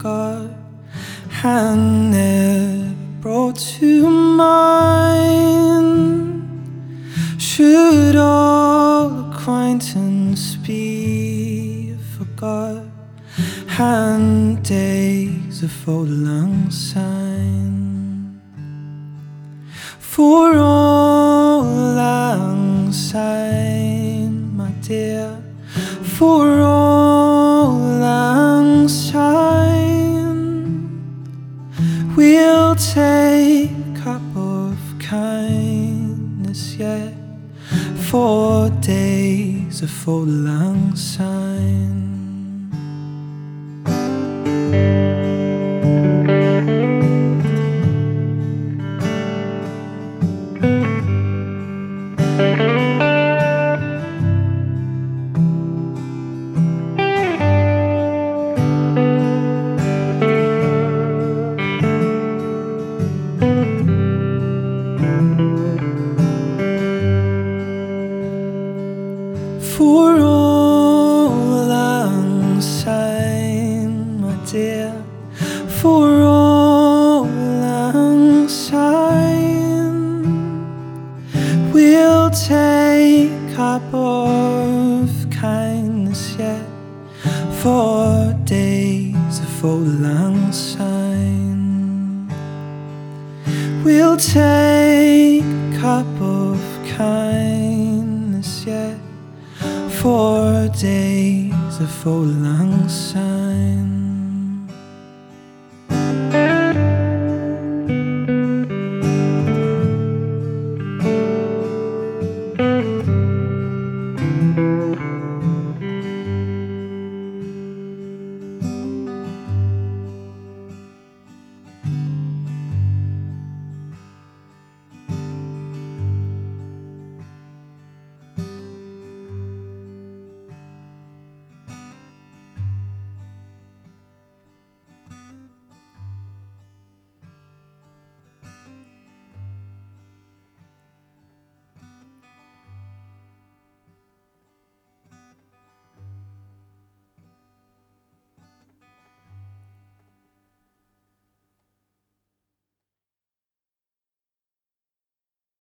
forgot and never brought to mind. Should all acquaintance be forgot and days of old lang syne? For all lang syne, my dear, for all lang syne, we'll take up of kindness yet for days of old lang syne. For all lang syne, my dear, for all lang syne, we'll take up of kindness yet for days of old lang syne. We'll take up of kindness yet for days of old lang syne.